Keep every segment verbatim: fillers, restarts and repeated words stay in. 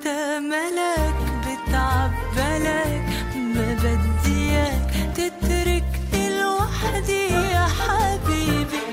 وانت ملاك بتعبلك ما بديك تتركني لوحدي يا حبيبي.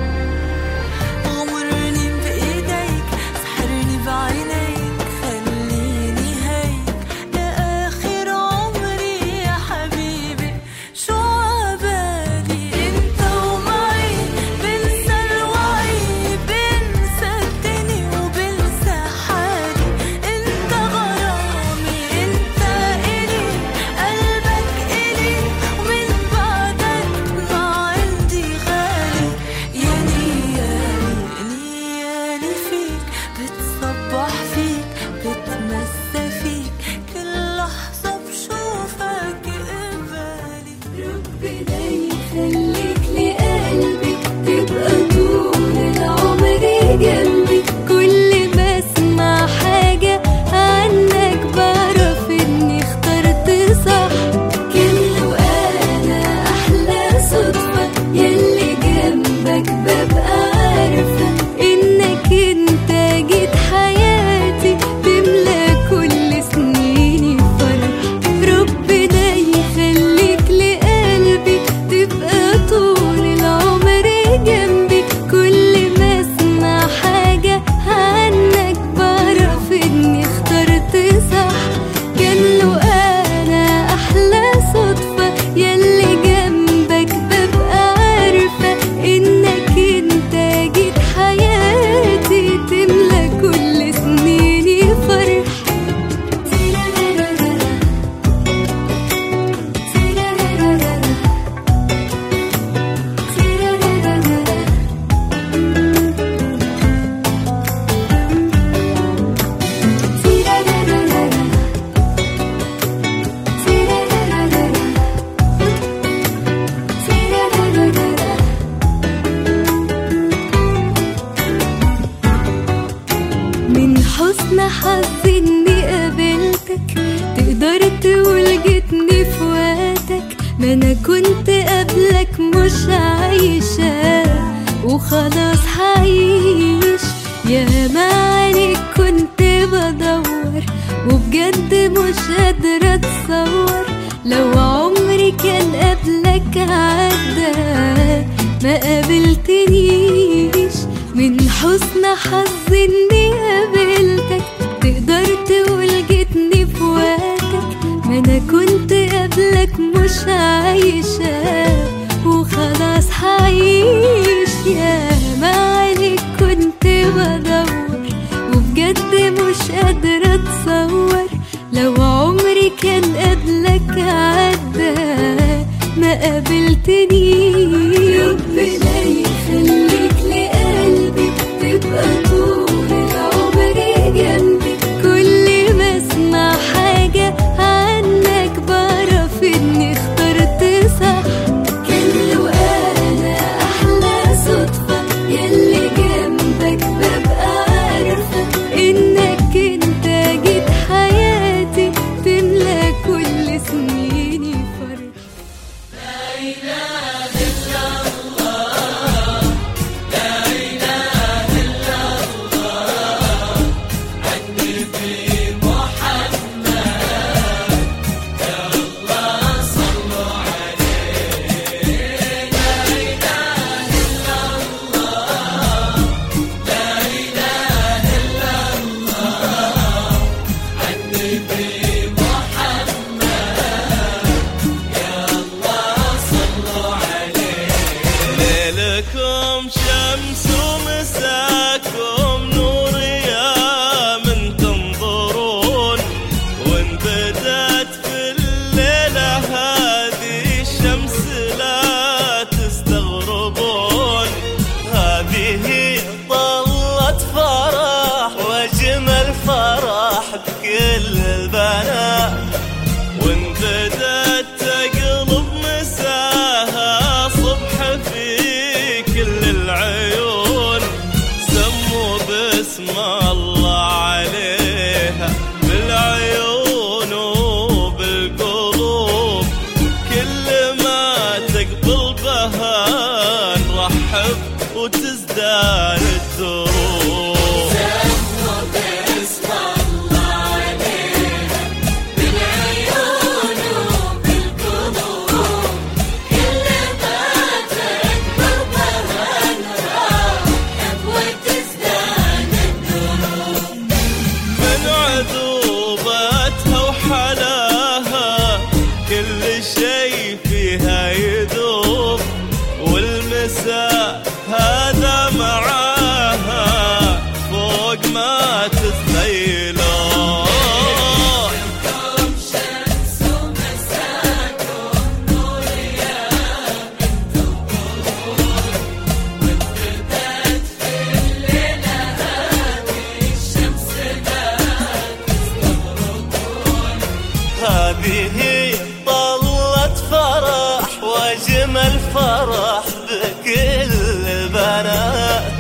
غمرني بإيديك سحرني بعينيك خليني هيك لآخر عمري يا حبيبي. شو عبالي انت ومعي بنسى الوعي بنسى الدنيا وبنسى حالي. انت غرامي انت إلي قلبك إلي ومن بعدك ما عندي غالي. يا نيالي نيالي فيك بتصبح فيك بتمسى فيك كل لحظة بشوفك قبالي. ربنا يخليك لقلبي تبقى طول العمر جنبي. كل ما اسمع حاجة عنك بعرف اني اخترت صح. كأنه انا احلى صدفة يلي جنبك ببقى عارفة انك انت جيت حياتي تملى كل سنيني فرح. ربنا يخليك لقلبي تبقى طول العمر جنبي. كل ما اسمع حاجة عنك بعرف اني اخترت صح. كأنه انا احلى صدفة يلي جنبك ببقى عارفة انك انت جيت حياتي تملى كل سنيني فرح. من حسن حظي اني قابلتك تقدر تقول جيتني في وقتك. ما انا كنت قبلك مش عايشة وخلاص هعيش. يا ما عليك كنت بدور وبجد مش قادرة اتصور لو عمري كان قبلك عدى ما قابلتنيش. من حسن حظي اني قابلتك تقدر تقول جيتني في وقتك. ما انا كنت قبلك مش عايشة وخلاص هعيش. يا ما عليك كنت بدور وبجد مش قادرة اتصور لو عمري كان قبلك عدى ما قابلتنيش. ربنا يخليك لقلبي تبقى طول العمر جنبي. كل ما اسمع حاجة عنك بعرف اني اخترت صح. كأنه انا احلى صدفة يلي جنبك ببقى عارفة انك انت جيت حياتي تملى كل سنيني فرح. لا إله إلا الله لا إله إلا الله عندي في محمد يا الله صلوا عليه. لا إله إلا الله لا إله إلا الله عندي في ليلكم شمس ومساكم نور يا من تنظرون. وان بدت في الليلة هذه الشمس لا تستغربون. هذه طلت فرح وجمل فرح بكل البنات. وان بدت تقلب مساها صبح في كل العيون. سموا باسم الله عليها بالعيون وبالقلوب. كل ما تقبل بها نرحب وتزداد الدروب. سموا باسم الله هذه طلت فرح وأجمل فرح بكل البنات.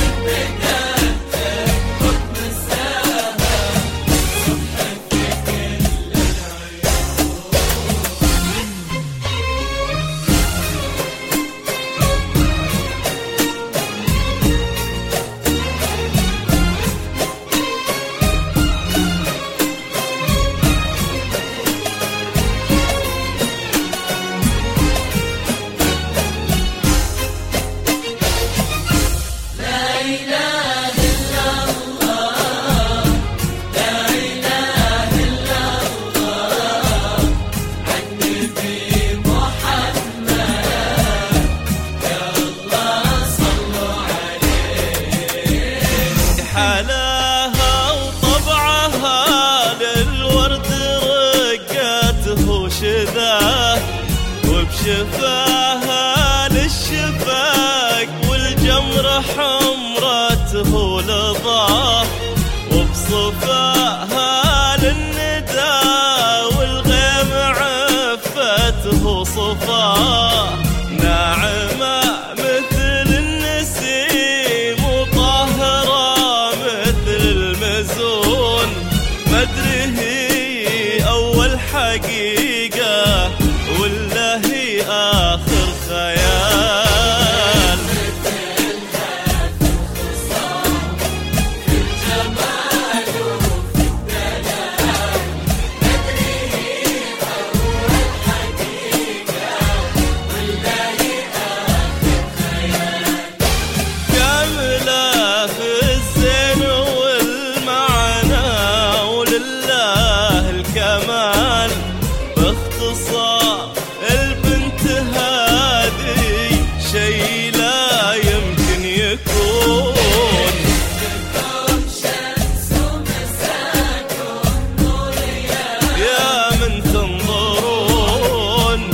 حلاها وطبعها للورد رقته وشذاه، وبشفاها للشفاق والجمر حمرته لظاه، وبصفاها للندى والغيم عفته صفاه. ناعمة مثل النسيم وطاهرة مثل المزون، مدري هي أول حقيقة ولا هي آخر خيال. كاملة في الزين والمعنى ولله الكمال، باختصار البنت هذه شي لا يمكن يكون. يا من تنظرون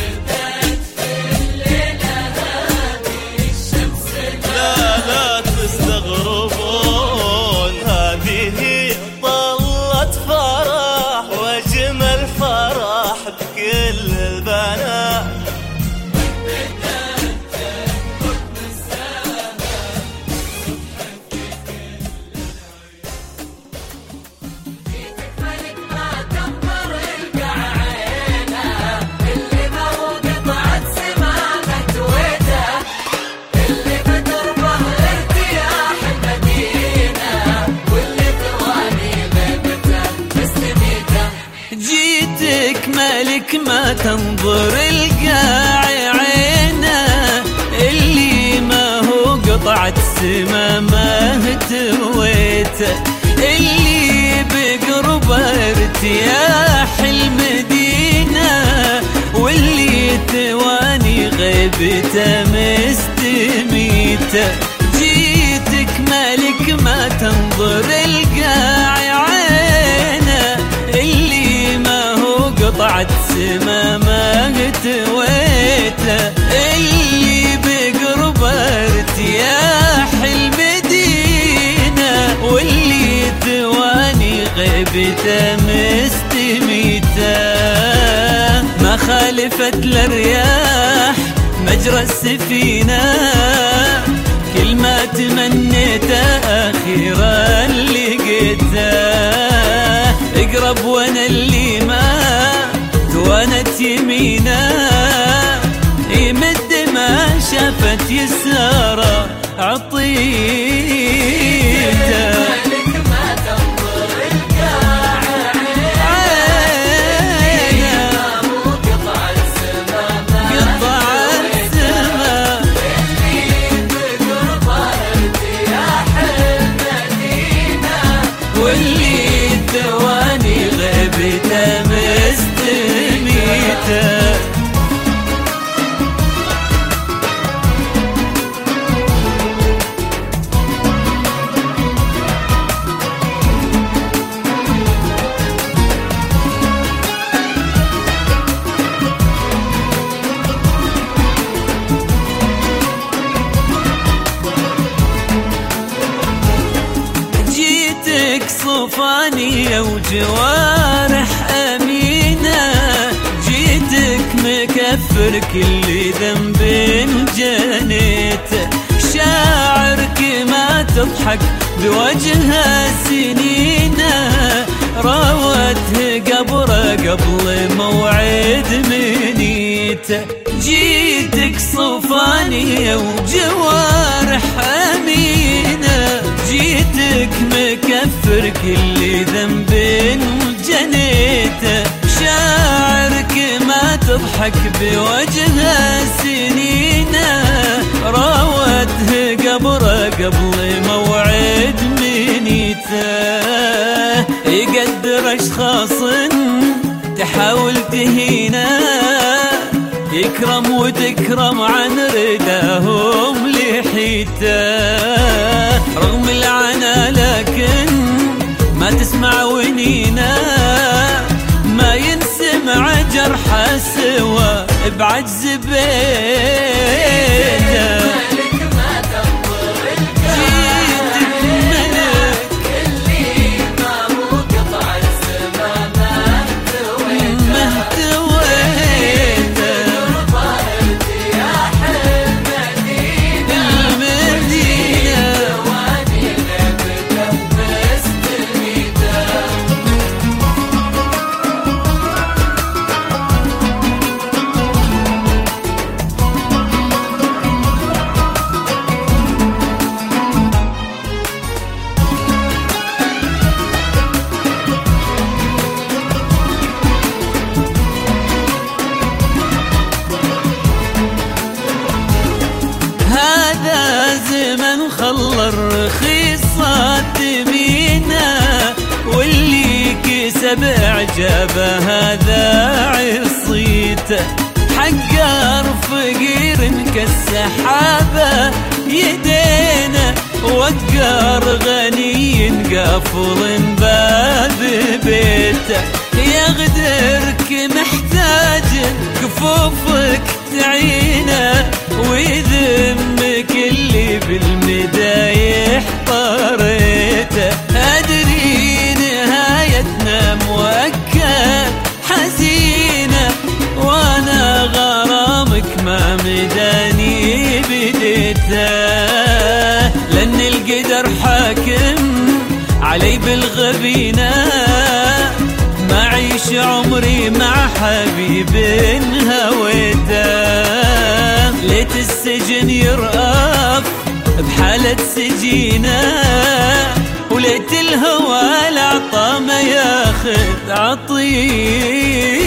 لا لا تستغربون، هذه طلت فرح وأجمل فرح بكل البنات. جيتك ملك ما تنظر القاع عينه، اللي ما هو قطعة سما ما هتويته، اللي بقربه ارتياح المدينة، واللي ثواني غيبته مستميته. جيتك ملك ما تنظر القاع عينه، اللي ما هو قطعة سما ما هتويته، اللي بقربه ارتياح المدينة، واللي ثواني غيبته مستميته. ما خالفت للرياح مجرى السفينة، كل ما تمنيته أخيرا لقيته. اقرب وانا اللي ما توانت يمينه، يمد ما شافت يساره عطيته. واللي ثواني غيبته مستميته. صفانية وجوارح أمينة، مكفر كل ذنب جنيته، شاعرك ما تضحك بوجهها سنينه، راوته قبره قبل موعد منيته، جيتك صفانية وجوارح أمينة، جيتك مكفر كل ذنب جنيته، شاعرك ما تضحك بوجهها سنينه، راوته قبره قبل موعد منيته، يقدر أشخاص تحاول تهينه، يكرم وتكرم عن رداهم لحيته، رغم العنى لكن ما تسمع ونينه، ما ينسمع جرحه سوى بعجز بيته، زمن خلى الرخيصات مينا، واللي كسب اعجابه هذا عصيته، حقر فقير كالسحابه يدينا، وقر غني قافل باب بيته، يغدرك محتاج كفوفك تعينه، ويذمك اللي بالمدايح طريته، أدري نهايتنا مؤكد حزينة، وانا غرامك ما مداني بديته، لأن القدر حاكم علي بالغبينة، ما عيش عمري مع حبيب هويته، ليت السجن يرأف بحالة سجينة، وليت الهوى العطا ما ياخذ عطيه.